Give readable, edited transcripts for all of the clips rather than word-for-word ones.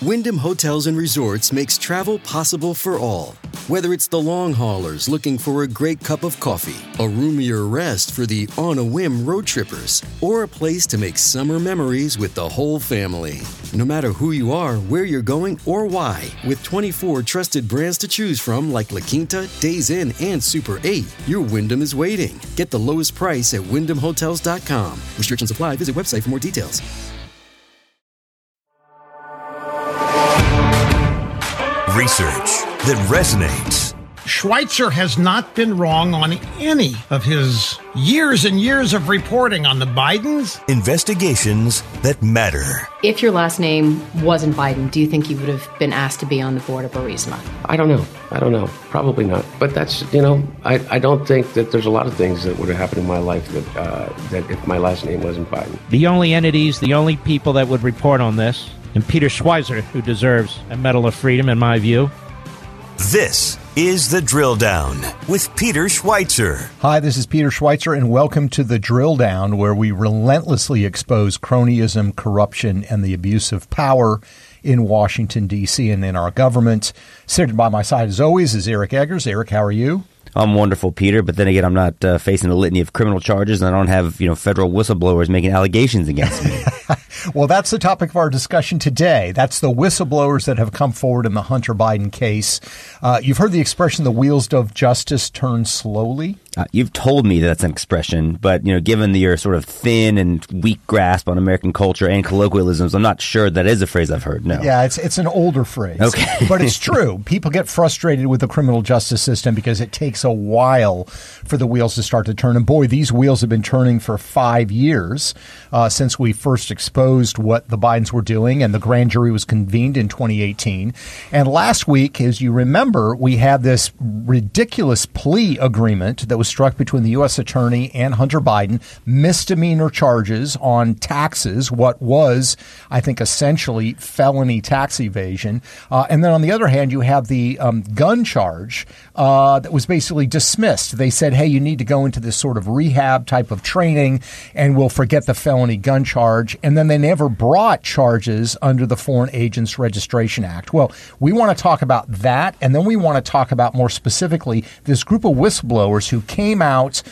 Wyndham Hotels and Resorts makes travel possible for all. Whether it's the long haulers looking for a great cup of coffee, a roomier rest for the on-a-whim road trippers, or a place to make summer memories with the whole family. No matter who you are, where you're going, or why, with 24 trusted brands to choose from like La Quinta, Days Inn, and Super 8, your Wyndham is waiting. Get the lowest price at WyndhamHotels.com. Restrictions apply. Visit website for more details. Research that resonates. Schweitzer has not been wrong on any of his years and years of reporting on the Bidens. Investigations that matter. If your last name wasn't Biden, do you think you would have been asked to be on the board of Burisma? I don't know. Probably not. But that's, I don't think that there's a lot of things that would have happened in my life that if my last name wasn't Biden. The only entities, the only people that would report on this, and Peter Schweizer, who deserves a Medal of Freedom, in my view. This is The Drill Down with Peter Schweitzer. Hi, this is Peter Schweitzer, and welcome to The Drill Down, where we relentlessly expose cronyism, corruption, and the abuse of power in Washington, D.C. and in our government. Sitting by my side, as always, is Eric Eggers. Eric, how are you? I'm wonderful, Peter, but then again, I'm not facing a litany of criminal charges, and I don't have, federal whistleblowers making allegations against me. Well, that's the topic of our discussion today. That's the whistleblowers that have come forward in the Hunter Biden case. You've heard the expression, the wheels of justice turn slowly. You've told me that's an expression, but, given your sort of thin and weak grasp on American culture and colloquialisms, I'm not sure that is a phrase I've heard, no. Yeah, it's an older phrase. Okay. But it's true. People get frustrated with the criminal justice system because it takes a while for the wheels to start to turn. And boy, these wheels have been turning for 5 years since we first exposed what the Bidens were doing, and the grand jury was convened in 2018. And last week, as you remember, we had this ridiculous plea agreement that was struck between the U.S. attorney and Hunter Biden, misdemeanor charges on taxes, what was, I think, essentially felony tax evasion. And then on the other hand, you have the gun charge that was basically dismissed. They said, hey, you need to go into this sort of rehab type of training, and we'll forget the felony gun charge. And then they never brought charges under the Foreign Agents Registration Act. Well, we want to talk about that, and then we want to talk about more specifically this group of whistleblowers who came out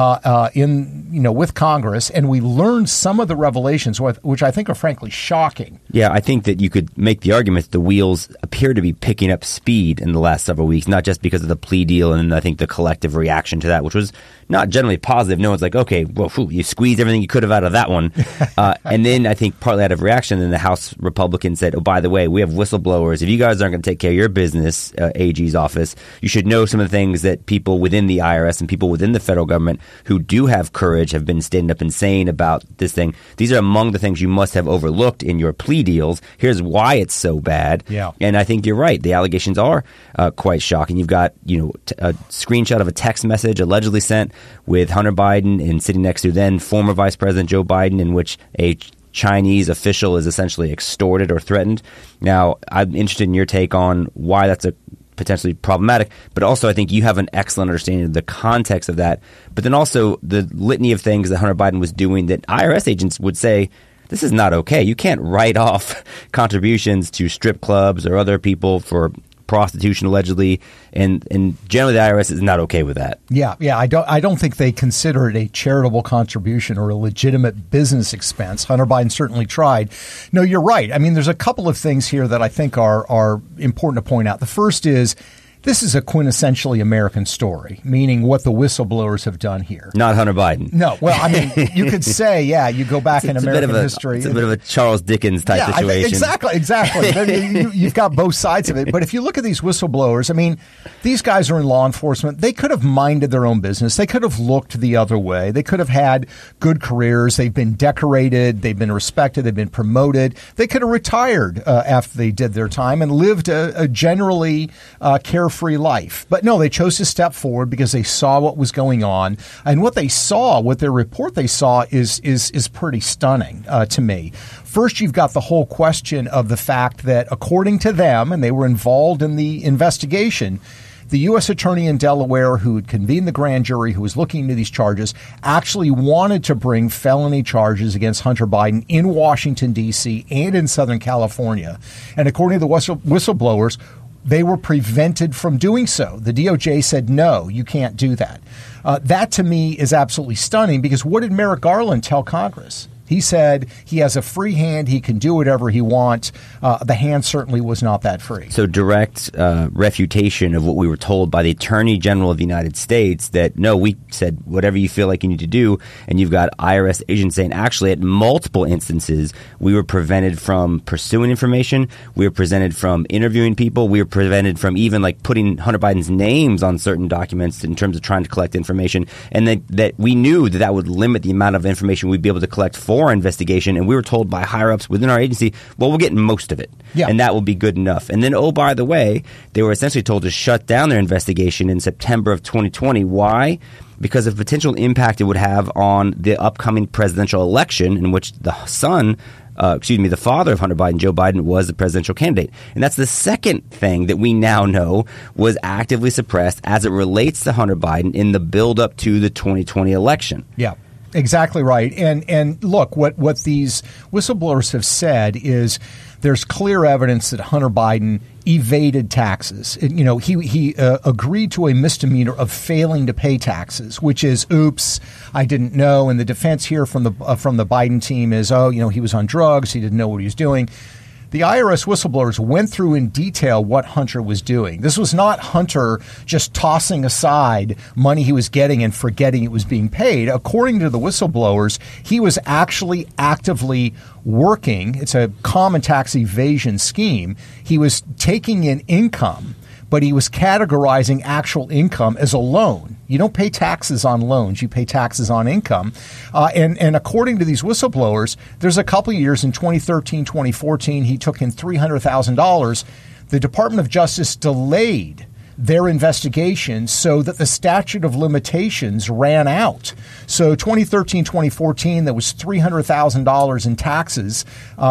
with Congress, and we learned some of the revelations, which I think are frankly shocking. Yeah, I think that you could make the argument that the wheels appear to be picking up speed in the last several weeks, not just because of the plea deal and I think the collective reaction to that, which was not generally positive. No one's like, okay, well, you squeezed everything you could have out of that one. And then I think partly out of reaction, then the House Republicans said, oh, by the way, we have whistleblowers. If you guys aren't going to take care of your business, AG's office, you should know some of the things that people within the IRS and people within the federal government who do have courage have been standing up and saying about this thing. These are among the things you must have overlooked in your plea deals. Here's why it's so bad. Yeah. And I think you're right. The allegations are quite shocking. You've got, a screenshot of a text message allegedly sent with Hunter Biden and sitting next to then former Vice President Joe Biden, in which a Chinese official is essentially extorted or threatened. Now, I'm interested in your take on why that's potentially problematic, but also I think you have an excellent understanding of the context of that, but then also the litany of things that Hunter Biden was doing that IRS agents would say, this is not okay. You can't write off contributions to strip clubs or other people for prostitution allegedly, and generally the IRS is not okay with that. Yeah, I don't think they consider it a charitable contribution or a legitimate business expense. Hunter Biden certainly tried. No, you're right. I mean, there's a couple of things here that I think are important to point out. The first is, this is a quintessentially American story, meaning what the whistleblowers have done here. Not Hunter Biden. No. Well, I mean, you could say, yeah, you go back in American history. It's a bit of a Charles Dickens type situation. Exactly. You've got both sides of it. But if you look at these whistleblowers, I mean, these guys are in law enforcement. They could have minded their own business. They could have looked the other way. They could have had good careers. They've been decorated. They've been respected. They've been promoted. They could have retired after they did their time and lived a generally carefree life. But no, they chose to step forward because they saw what was going on. And what they saw, what their report they saw is pretty stunning to me. First, you've got the whole question of the fact that according to them, and they were involved in the investigation, the U.S. attorney in Delaware who had convened the grand jury who was looking into these charges actually wanted to bring felony charges against Hunter Biden in Washington, D.C. and in Southern California. And according to the whistleblowers, they were prevented from doing so. The DOJ said, no, you can't do that. That to me is absolutely stunning, because what did Merrick Garland tell Congress? He said he has a free hand. He can do whatever he wants. The hand certainly was not that free. So direct refutation of what we were told by the Attorney General of the United States that, no, we said whatever you feel like you need to do. And you've got IRS agents saying actually at multiple instances we were prevented from pursuing information. We were prevented from interviewing people. We were prevented from even like putting Hunter Biden's names on certain documents in terms of trying to collect information. And that we knew that would limit the amount of information we'd be able to collect for our investigation, and we were told by higher-ups within our agency, well, we'll get most of it, and that will be good enough. And then, oh, by the way, they were essentially told to shut down their investigation in September of 2020. Why? Because of potential impact it would have on the upcoming presidential election in which the father of Hunter Biden, Joe Biden, was the presidential candidate. And that's the second thing that we now know was actively suppressed as it relates to Hunter Biden in the build-up to the 2020 election. Yeah. Exactly right. And look, what these whistleblowers have said is there's clear evidence that Hunter Biden evaded taxes. He agreed to a misdemeanor of failing to pay taxes, which is, oops, I didn't know. And the defense here from the Biden team is, he was on drugs. He didn't know what he was doing. The IRS whistleblowers went through in detail what Hunter was doing. This was not Hunter just tossing aside money he was getting and forgetting it was being paid. According to the whistleblowers, he was actually actively working. It's a common tax evasion scheme. He was taking in income, but he was categorizing actual income as a loan. You don't pay taxes on loans. You pay taxes on income. And according to these whistleblowers, there's a couple of years in 2013, 2014, he took in $300,000. The Department of Justice delayed their investigation so that the statute of limitations ran out. So 2013, 2014, there was $300,000 in taxes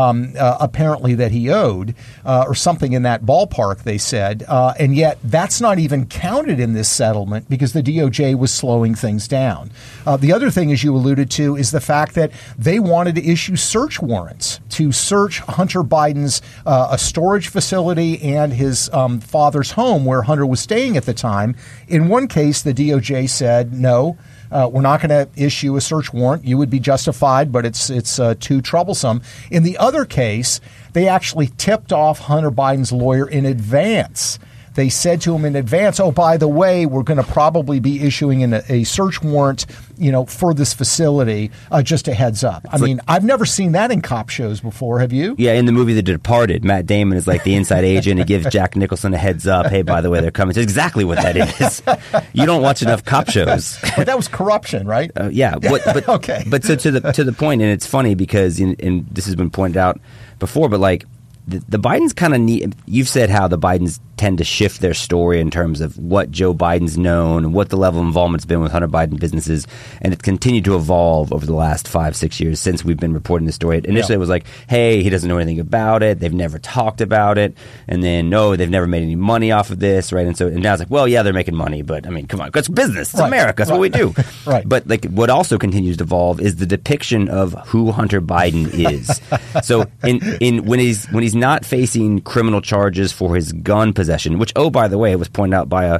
apparently that he owed, or something in that ballpark, they said. And yet that's not even counted in this settlement because the DOJ was slowing things down. The other thing, as you alluded to, is the fact that they wanted to issue search warrants to search Hunter Biden's a storage facility and his father's home where Hunter was staying at the time. In one case, the DOJ said, no, we're not going to issue a search warrant. You would be justified, but it's too troublesome. In the other case, they actually tipped off Hunter Biden's lawyer in advance. They said to him in advance, oh, by the way, we're going to probably be issuing a search warrant, for this facility, just a heads up. I mean, I've never seen that in cop shows before. Have you? Yeah, in the movie The Departed, Matt Damon is like the inside agent. He gives Jack Nicholson a heads up. Hey, by the way, they're coming. It's exactly what that is. You don't watch enough cop shows. But that was corruption, right? Yeah. But okay. But so to the point, and it's funny because, and this has been pointed out before, but like the Bidens kind of need. You've said how the Bidens tend to shift their story in terms of what Joe Biden's known and what the level of involvement's been with Hunter Biden businesses, and it's continued to evolve over the last 5-6 years since we've been reporting this story. Initially, It was like, hey, he doesn't know anything about it. They've never talked about it, and then no, they've never made any money off of this, right? And now it's like, well, yeah, they're making money, but I mean, come on, it's business, it's America, that's what we do, right? But like, what also continues to evolve is the depiction of who Hunter Biden is. So when he's not facing criminal charges for his gun possession, which, oh, by the way, it was pointed out by a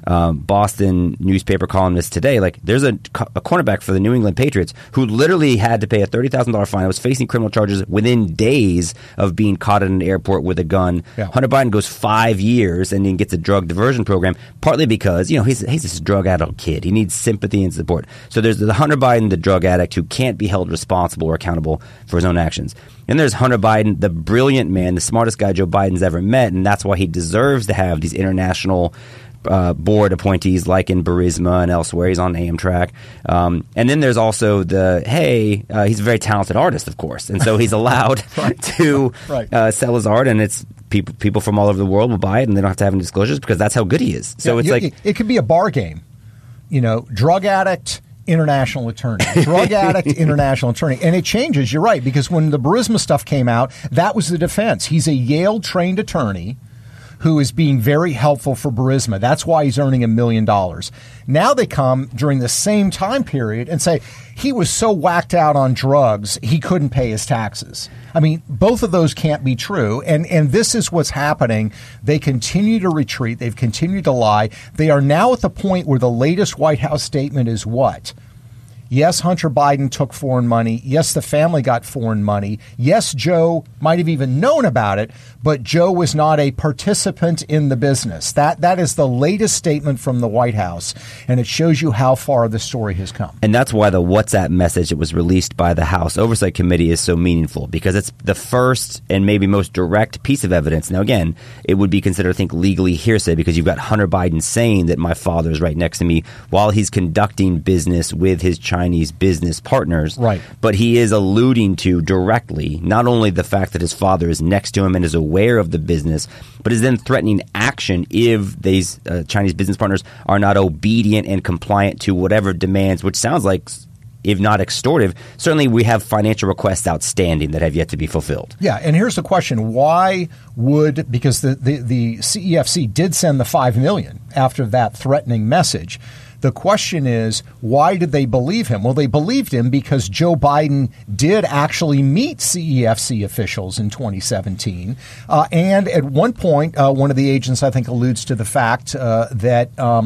Boston newspaper columnist today. Like, there's a cornerback for the New England Patriots who literally had to pay a $30,000 fine. Was facing criminal charges within days of being caught at an airport with a gun. Yeah. Hunter Biden goes 5 years and then gets a drug diversion program, partly because, he's this drug addict kid. He needs sympathy and support. So there's the Hunter Biden, the drug addict, who can't be held responsible or accountable for his own actions. And there's Hunter Biden, the brilliant man, the smartest guy Joe Biden's ever met, and that's why he deserves to have these international board appointees like in Burisma and elsewhere. He's on Amtrak. And then there's also he's a very talented artist, of course. And so he's allowed to sell his art, and it's people from all over the world will buy it, and they don't have to have any disclosures because that's how good he is. So it could be a bar game. Drug addict, international attorney, drug addict, international attorney. And it changes, you're right, because when the Burisma stuff came out, that was the defense. He's a Yale-trained attorney who is being very helpful for Burisma. That's why he's earning $1 million. Now they come during the same time period and say he was so whacked out on drugs he couldn't pay his taxes. I mean, both of those can't be true. And this is what's happening. They continue to retreat. They've continued to lie. They are now at the point where the latest White House statement is what? Yes, Hunter Biden took foreign money. Yes, the family got foreign money. Yes, Joe might have even known about it, but Joe was not a participant in the business. That is the latest statement from the White House, and it shows you how far the story has come. And that's why the WhatsApp message that was released by the House Oversight Committee is so meaningful, because it's the first and maybe most direct piece of evidence. Now, again, it would be considered, I think, legally hearsay because you've got Hunter Biden saying that my father is right next to me while he's conducting business with his Chinese business partners. Right. But he is alluding to directly not only the fact that his father is next to him and is aware of the business, but is then threatening action if these Chinese business partners are not obedient and compliant to whatever demands, which sounds like, if not extortive, certainly we have financial requests outstanding that have yet to be fulfilled. Yeah, and here's the question. Why would, because the CEFC did send the $5 million after that threatening message. The question is, why did they believe him? Well, they believed him because Joe Biden did actually meet CEFC officials in 2017. And at one point, one of the agents, I think, alludes to the fact that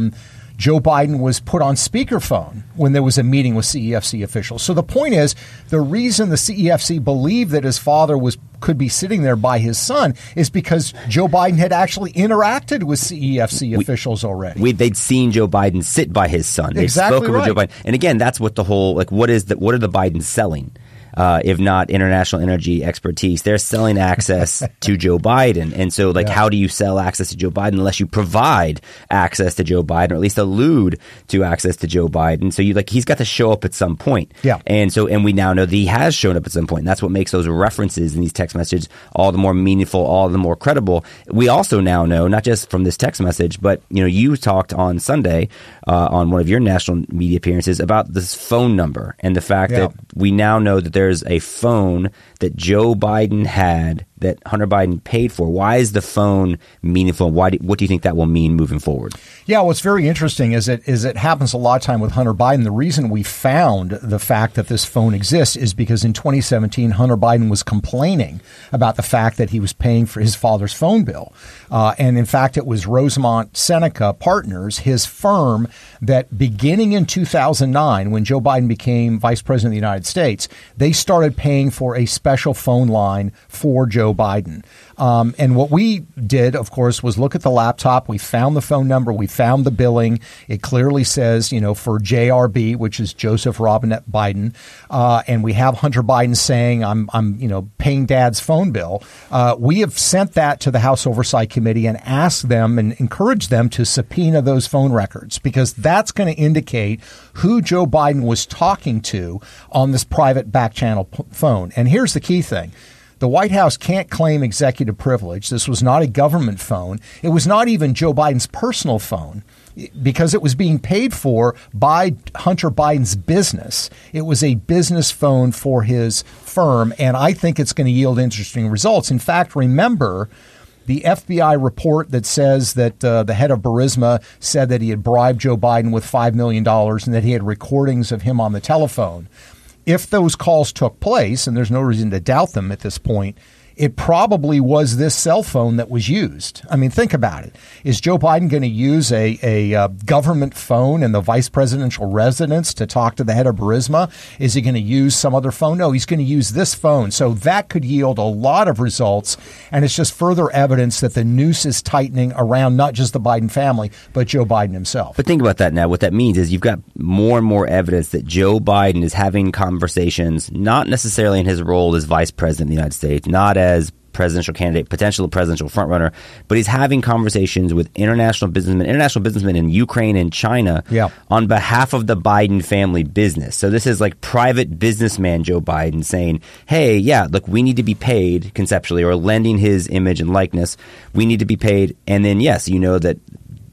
Joe Biden was put on speakerphone when there was a meeting with CEFC officials. So the point is, the reason the CEFC believed that his father could be sitting there by his son is because Joe Biden had actually interacted with CEFC officials already. They'd seen Joe Biden sit by his son. They'd exactly spoken right. with Joe Biden. And again, that's what the whole, like, what are the Bidens selling? If not international energy expertise, they're selling access to Joe Biden. And so, how do you sell access to Joe Biden unless you provide access to Joe Biden, or at least allude to access to Joe Biden? So he's got to show up at some point. Yeah. And we now know that he has shown up at some point. And that's what makes those references in these text messages all the more meaningful, all the more credible. We also now know, not just from this text message, but you talked on Sunday on one of your national media appearances about this phone number and the fact that we now know that there's a phone that Joe Biden had that Hunter Biden paid for. Why is the phone meaningful? What do you think that will mean moving forward? Yeah, what's very interesting is it happens a lot of time with Hunter Biden. The reason we found the fact that this phone exists is because in 2017, Hunter Biden was complaining about the fact that he was paying for his father's phone bill. And in fact, it was Rosemont Seneca Partners, his firm, that beginning in 2009, when Joe Biden became vice president of the United States, they started paying for a special phone line for Joe Biden. And what we did, of course, was look at the laptop. We found the phone number. We found the billing. It clearly says, for JRB, which is Joseph Robinette Biden. And we have Hunter Biden saying, I'm paying Dad's phone bill. We have sent that to the House Oversight Committee and asked them and encouraged them to subpoena those phone records, because that's going to indicate who Joe Biden was talking to on this private back channel phone. And here's the key thing. The White House can't claim executive privilege. This was not a government phone. It was not even Joe Biden's personal phone, because it was being paid for by Hunter Biden's business. It was a business phone for his firm, and I think it's going to yield interesting results. In fact, remember the FBI report that says that the head of Burisma said that he had bribed Joe Biden with $5 million and that he had recordings of him on the telephone. If those calls took place, and there's no reason to doubt them at this point, it probably was this cell phone that was used. I mean, think about it. Is Joe Biden going to use a government phone in the vice presidential residence to talk to the head of Burisma? Is he going to use some other phone? No, he's going to use this phone. So that could yield a lot of results. And it's just further evidence that the noose is tightening around not just the Biden family, but Joe Biden himself. But think about that now. What that means is you've got more and more evidence that Joe Biden is having conversations, not necessarily in his role as vice president of the United States, not as presidential candidate, potential presidential frontrunner, but he's having conversations with international businessmen in Ukraine and China on behalf of the Biden family business. So this is like private businessman Joe Biden saying, hey, look, we need to be paid conceptually, or lending his image and likeness. We need to be paid. And then, yes, that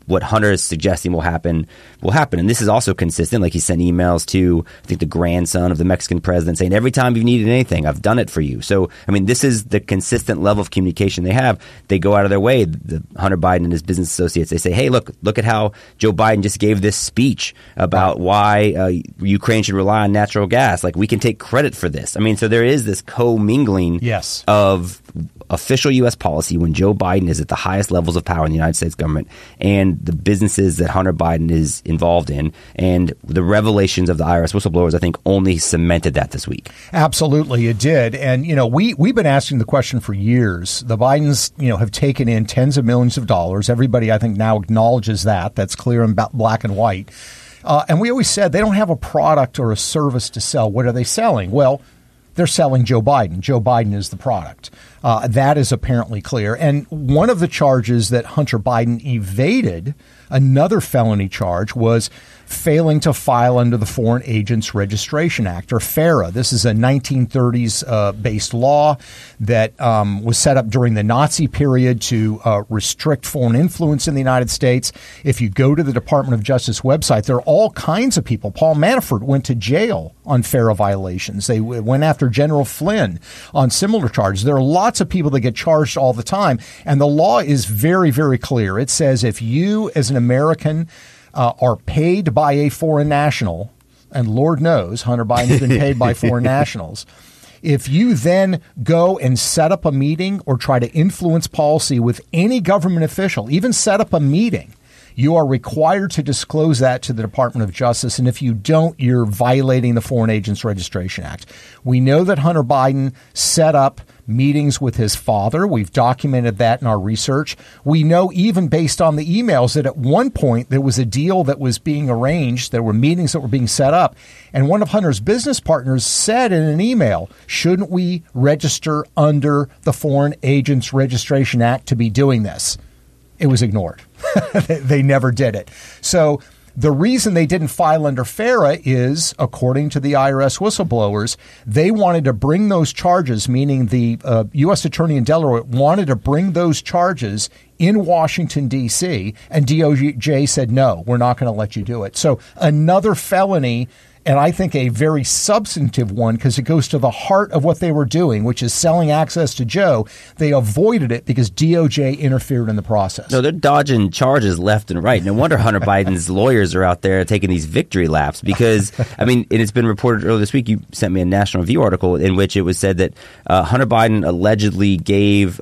what Hunter is suggesting will happen. And this is also consistent. Like he sent emails to, I think, the grandson of the Mexican president saying, every time you needed anything, I've done it for you. So, I mean, this is the consistent level of communication they have. They go out of their way, the Hunter Biden and his business associates. They say, hey, look at how Joe Biden just gave this speech about why Ukraine should rely on natural gas. Like, we can take credit for this. I mean, so there is this co-mingling of official U.S. policy when Joe Biden is at the highest levels of power in the United States government and the businesses that Hunter Biden is involved in. And the revelations of the IRS whistleblowers, I think, only cemented that this week. Absolutely, it did. And, we've been asking the question for years. The Bidens, have taken in tens of millions of dollars. Everybody, I think, now acknowledges that. That's clear in black and white. And we always said they don't have a product or a service to sell. What are they selling? Well, they're selling Joe Biden. Joe Biden is the product. That is apparently clear. And one of the charges that Hunter Biden evaded, another felony charge, was failing to file under the Foreign Agents Registration Act, or FARA. This is a 1930s based law that was set up during the Nazi period to restrict foreign influence in the United States. If you go to the Department of Justice website, there are all kinds of people. Paul Manafort went to jail on FARA violations. They went after General Flynn on similar charges. There are lots of people that get charged all the time. And the law is very, very clear. It says if you, as an American, are paid by a foreign national, and Lord knows Hunter Biden has been paid by foreign nationals, if you then go and set up a meeting or try to influence policy with any government official, even set up a meeting, you are required to disclose that to the Department of Justice. And if you don't, you're violating the Foreign Agents Registration Act. We know that Hunter Biden set up meetings with his father. We've documented that in our research. We know, even based on the emails, that at one point there was a deal that was being arranged. There were meetings that were being set up. And one of Hunter's business partners said in an email, shouldn't we register under the Foreign Agents Registration Act to be doing this? It was ignored. They never did it. So the reason they didn't file under FARA is, according to the IRS whistleblowers, they wanted to bring those charges, meaning the U.S. Attorney in Delaware wanted to bring those charges in Washington, D.C., and DOJ said, no, we're not going to let you do it. So another felony, and I think a very substantive one, because it goes to the heart of what they were doing, which is selling access to Joe. They avoided it because DOJ interfered in the process. No, they're dodging charges left and right. No wonder Hunter Biden's lawyers are out there taking these victory laps because, I mean, and it's been reported earlier this week, you sent me a National Review article in which it was said that Hunter Biden allegedly gave,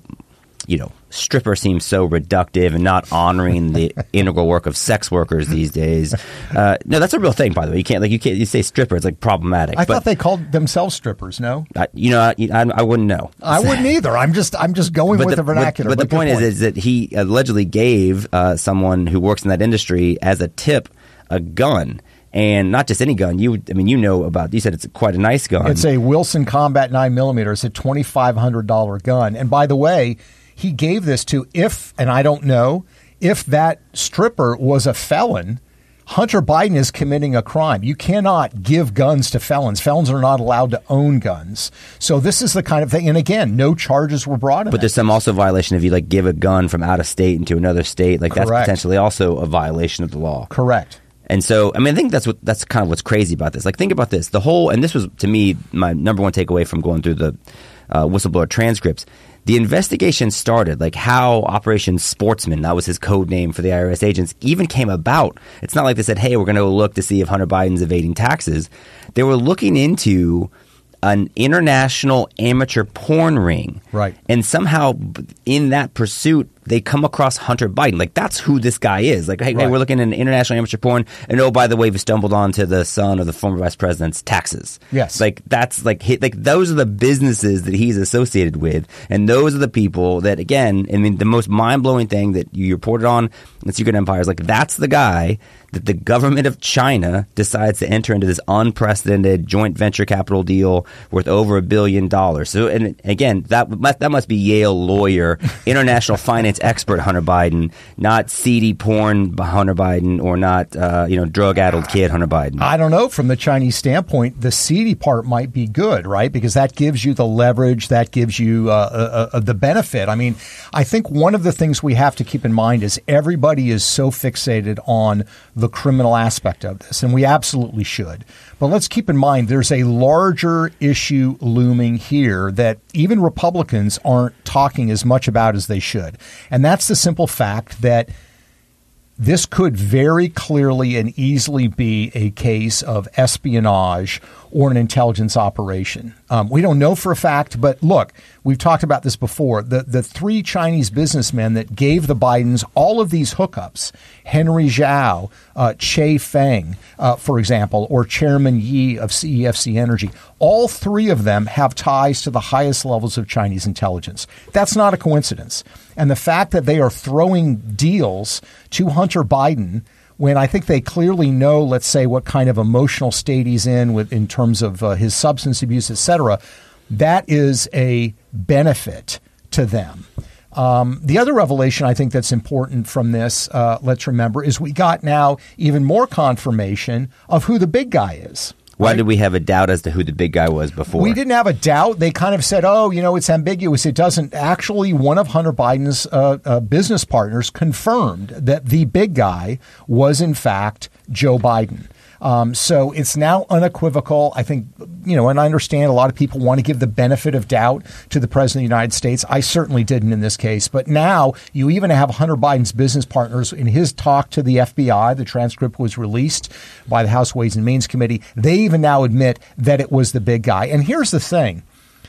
stripper seems so reductive and not honoring the integral work of sex workers these days. No, that's a real thing, by the way. You say stripper, it's like problematic. I thought they called themselves strippers. No, I wouldn't know. I wouldn't either. I'm just going with the vernacular. But the point is that he allegedly gave someone who works in that industry as a tip a gun. And not just any gun. You said it's quite a nice gun. It's a Wilson Combat 9mm. It's a $2,500 gun. And by the way, he gave this to, and I don't know, if that stripper was a felon, Hunter Biden is committing a crime. You cannot give guns to felons. Felons are not allowed to own guns. So this is the kind of thing. And again, no charges were brought in. But there's some also violation if you give a gun from out of state into another state. Correct. That's potentially also a violation of the law. Correct. And so, I think that's kind of what's crazy about this. Think about this. And this was, to me, my number one takeaway from going through the whistleblower transcripts. The investigation started, how Operation Sportsman, that was his code name for the IRS agents, even came about. It's not like they said, hey, we're going to look to see if Hunter Biden's evading taxes. They were looking into an international amateur porn ring. Right. And somehow in that pursuit, they come across Hunter Biden. Like, that's who this guy is. Like, hey, right. Hey, we're looking at an international amateur porn. And oh, by the way, we stumbled onto the son of the former vice president's taxes. Yes. Like, that's like those are the businesses that he's associated with. And those are the people that, again, I mean, the most mind-blowing thing that you reported on in Secret Empire is, like, that's the guy that the government of China decides to enter into this unprecedented joint venture capital deal worth over $1 billion. So, and again, that must be Yale lawyer, international finance science expert Hunter Biden, not seedy porn Hunter Biden, or not drug-addled kid Hunter Biden. I don't know. From the Chinese standpoint, the seedy part might be good, right? Because that gives you the leverage, that gives you the benefit. I mean, I think one of the things we have to keep in mind is everybody is so fixated on the criminal aspect of this, and we absolutely should. But let's keep in mind there's a larger issue looming here that even Republicans aren't talking as much about as they should. And that's the simple fact that this could very clearly and easily be a case of espionage or an intelligence operation. We don't know for a fact, but look, we've talked about this before. The three Chinese businessmen that gave the Bidens all of these hookups, Henry Zhao, Che Feng, for example, or Chairman Yi of CEFC Energy, all three of them have ties to the highest levels of Chinese intelligence. That's not a coincidence. And the fact that they are throwing deals to Hunter Biden when I think they clearly know, let's say, what kind of emotional state he's in terms of his substance abuse, et cetera, that is a benefit to them. The other revelation I think that's important from this, let's remember, is we got now even more confirmation of who the big guy is. Why did we have a doubt as to who the big guy was before? We didn't have a doubt. They kind of said, it's ambiguous. It doesn't. Actually, one of Hunter Biden's business partners confirmed that the big guy was, in fact, Joe Biden. So it's now unequivocal. I think, and I understand a lot of people want to give the benefit of doubt to the president of the United States. I certainly didn't in this case. But now you even have Hunter Biden's business partners in his talk to the FBI. The transcript was released by the House Ways and Means Committee. They even now admit that it was the big guy. And here's the thing.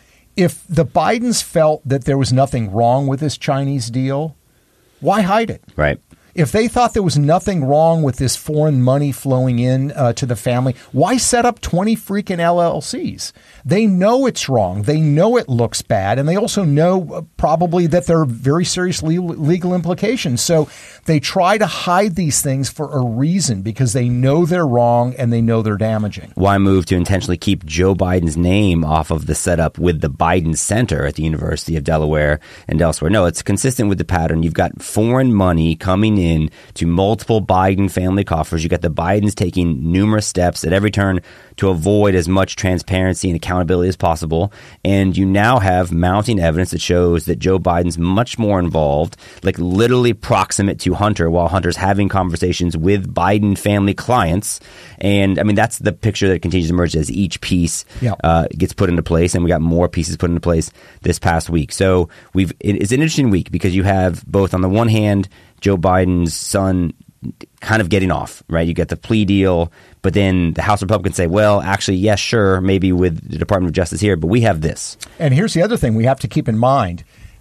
If the Bidens felt that there was nothing wrong with this Chinese deal, why hide it? Right. If they thought there was nothing wrong with this foreign money flowing in to the family, why set up 20 freaking LLCs? They know it's wrong. They know it looks bad. And they also know probably that there are very serious legal implications. So they try to hide these things for a reason because they know they're wrong and they know they're damaging. Why move to intentionally keep Joe Biden's name off of the setup with the Biden Center at the University of Delaware and elsewhere? No, it's consistent with the pattern. You've got foreign money coming in to multiple Biden family coffers. You got the Bidens taking numerous steps at every turn to avoid as much transparency and accountability as possible. And you now have mounting evidence that shows that Joe Biden's much more involved, like literally proximate to Hunter, while Hunter's having conversations with Biden family clients. And I mean, that's the picture that continues to emerge as each piece gets put into place. And we got more pieces put into place this past week. So it's an interesting week because you have both, on the one hand, Joe Biden's son kind of getting off, right? You get the plea deal, but then the House Republicans say, well, actually, yes, sure, maybe with the Department of Justice here, but we have this. And here's the other thing we have to keep in mind.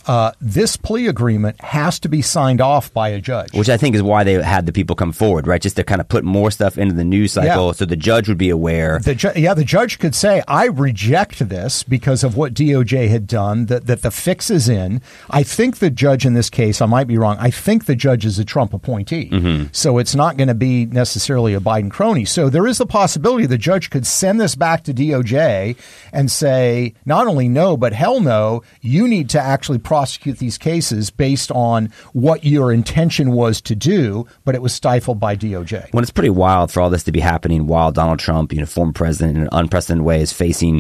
This plea agreement has to be signed off by a judge. Which I think is why they had the people come forward, right? Just to kind of put more stuff into the news cycle so the judge would be aware. The judge could say, I reject this because of what DOJ had done, that the fix is in. I think the judge in this case, I might be wrong, I think the judge is a Trump appointee. Mm-hmm. So it's not going to be necessarily a Biden crony. So there is the possibility the judge could send this back to DOJ and say, not only no, but hell no, you need to actually prosecute these cases based on what your intention was to do, but it was stifled by DOJ. Well, it's pretty wild for all this to be happening while Donald Trump, former president in an unprecedented way, is facing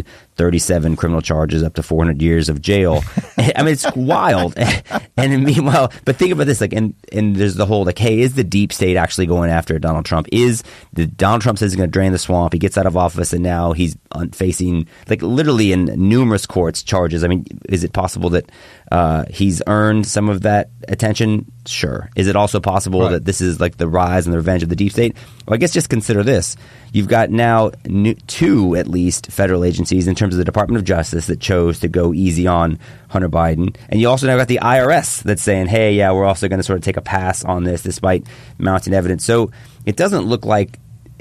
37 criminal charges, up to 400 years of jail. I mean, it's wild. And meanwhile, but think about this, and there's the whole, hey, is the deep state actually going after Donald Trump? Donald Trump says he's going to drain the swamp. He gets out of office, and now he's facing, literally in numerous courts, charges. I mean, is it possible that he's earned some of that attention? Sure. Is it also possible that this is the rise and the revenge of the deep state? Well, I guess just consider this. You've got now two, at least, federal agencies in terms of the Department of Justice that chose to go easy on Hunter Biden. And you also now got the IRS that's saying, hey, yeah, we're also going to sort of take a pass on this despite mounting evidence. So it doesn't look like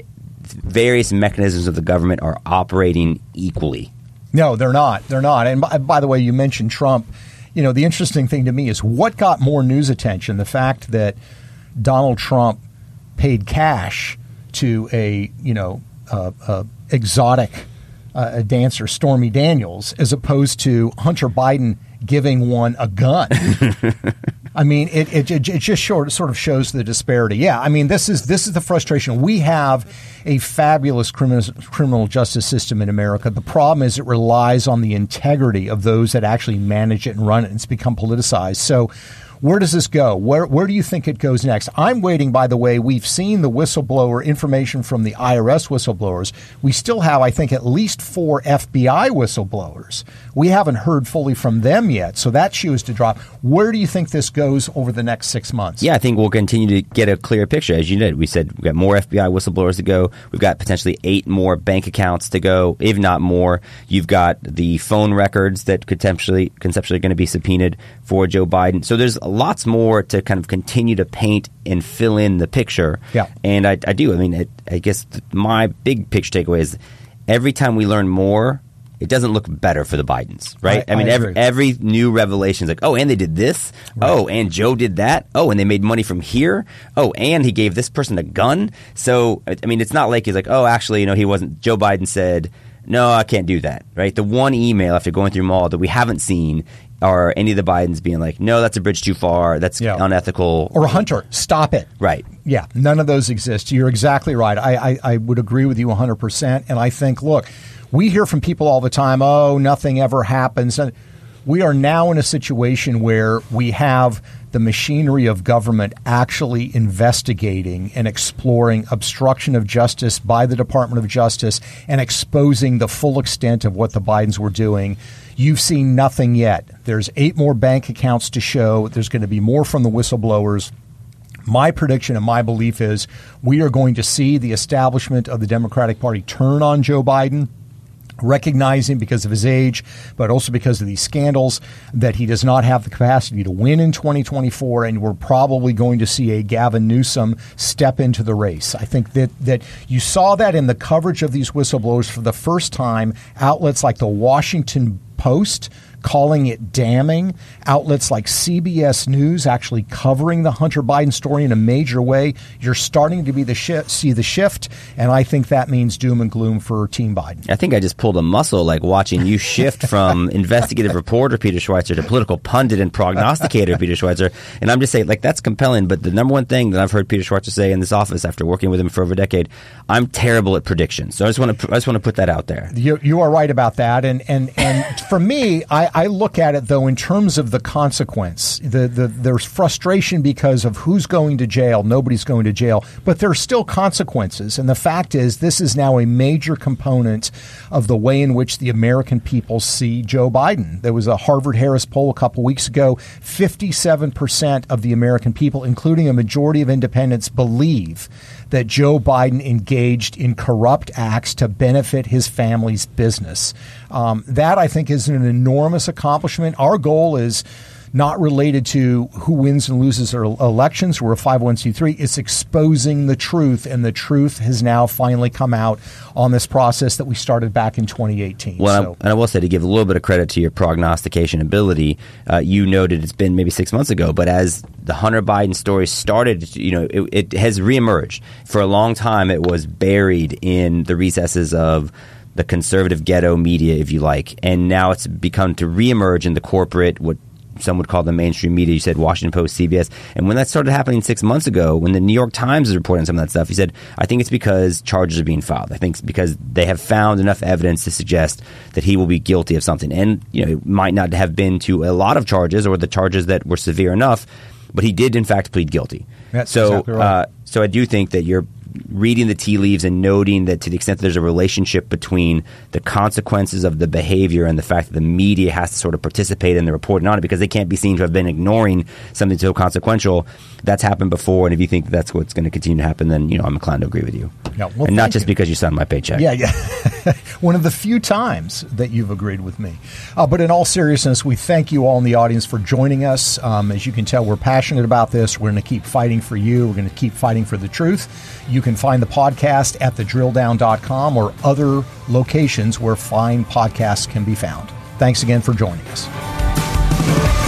various mechanisms of the government are operating equally. No, they're not. They're not. And by the way, you mentioned Trump. The interesting thing to me is what got more news attention, the fact that Donald Trump paid cash to a exotic dancer, Stormy Daniels, as opposed to Hunter Biden giving one a gun. I mean, it just sort of shows the disparity. Yeah, I mean, this is the frustration. We have a fabulous criminal justice system in America. The problem is it relies on the integrity of those that actually manage it and run it. It's become politicized. So where does this go? Where do you think it goes next? I'm waiting, by the way. We've seen the whistleblower information from the IRS whistleblowers. We still have, I think, at least 4 FBI whistleblowers. We haven't heard fully from them yet, so that shoe is to drop. Where do you think this goes over the next 6 months? Yeah, I think we'll continue to get a clear picture. As you did, we said we've got more FBI whistleblowers to go. We've got potentially 8 more bank accounts to go, if not more. You've got the phone records that conceptually going to be subpoenaed for Joe Biden. So there's lots more to kind of continue to paint and fill in the picture. Yeah. And I do. I mean, I guess my big picture takeaway is every time we learn more, it doesn't look better for the Bidens, right? I mean, every new revelation is like, oh, and they did this. Right. Oh, and Joe did that. Oh, and they made money from here. Oh, and he gave this person a gun. So, I mean, it's not like he's like, oh, actually, he wasn't. Joe Biden said, no, I can't do that, right? The one email after going through them all that we haven't seen are any of the Bidens being like, no, that's a bridge too far. That's unethical. Or Hunter, stop it. Right. Yeah, none of those exist. You're exactly right. I would agree with you 100%. And I think, look, we hear from people all the time, oh, nothing ever happens. And we are now in a situation where we have the machinery of government actually investigating and exploring obstruction of justice by the Department of Justice and exposing the full extent of what the Bidens were doing. You've seen nothing yet. There's 8 more bank accounts to show. There's going to be more from the whistleblowers. My prediction and my belief is we are going to see the establishment of the Democratic Party turn on Joe Biden, recognizing because of his age, but also because of these scandals, that he does not have the capacity to win in 2024, and we're probably going to see a Gavin Newsom step into the race. I think that you saw that in the coverage of these whistleblowers for the first time. Outlets like the Washington Post calling it damning, outlets like CBS News actually covering the Hunter Biden story in a major way. You're starting to see the shift, and I think that means doom and gloom for Team Biden. I think I just pulled a muscle, like watching you shift from investigative reporter Peter Schweizer to political pundit and prognosticator Peter Schweizer. And I'm just saying, like, that's compelling. But the number one thing that I've heard Peter Schweizer say in this office after working with him for over a decade, I'm terrible at predictions. So I just want to put that out there. You are right about that. And for me, I look at it, though, in terms of the consequence. There's frustration because of who's going to jail. Nobody's going to jail. But there are still consequences. And the fact is, this is now a major component of the way in which the American people see Joe Biden. There was a Harvard-Harris poll a couple weeks ago. 57% of the American people, including a majority of independents, believe that Joe Biden engaged in corrupt acts to benefit his family's business. That, I think, is an enormous accomplishment. Our goal is not related to who wins and loses our elections. We're a 501c3. It's exposing the truth, and the truth has now finally come out on this process that we started back in 2018. Well, and I will say, to give a little bit of credit to your prognostication ability, you noted it's been maybe 6 months ago, but as the Hunter Biden story started, it has reemerged. For a long time, it was buried in the recesses of the conservative ghetto media, if you like, and now it's begun to reemerge in the corporate, what some would call the mainstream media. You said Washington Post, CBS. And when that started happening 6 months ago, when the New York Times is reporting some of that stuff, he said, I think it's because charges are being filed. I think it's because they have found enough evidence to suggest that he will be guilty of something. And, it might not have been to a lot of charges or the charges that were severe enough, but he did, in fact, plead guilty. That's exactly right. So I do think that you're reading the tea leaves and noting that to the extent that there's a relationship between the consequences of the behavior and the fact that the media has to sort of participate in the reporting on it because they can't be seen to have been ignoring something so consequential. That's happened before, and if you think that's what's going to continue to happen, then I'm inclined to agree with you. Yeah, well, and not just because you signed my paycheck. Yeah. One of the few times that you've agreed with me. But in all seriousness, we thank you all in the audience for joining us. As you can tell, we're passionate about this. We're going to keep fighting for you. We're going to keep fighting for the truth. You can find the podcast at thedrilldown.com or other locations where fine podcasts can be found. Thanks again for joining us.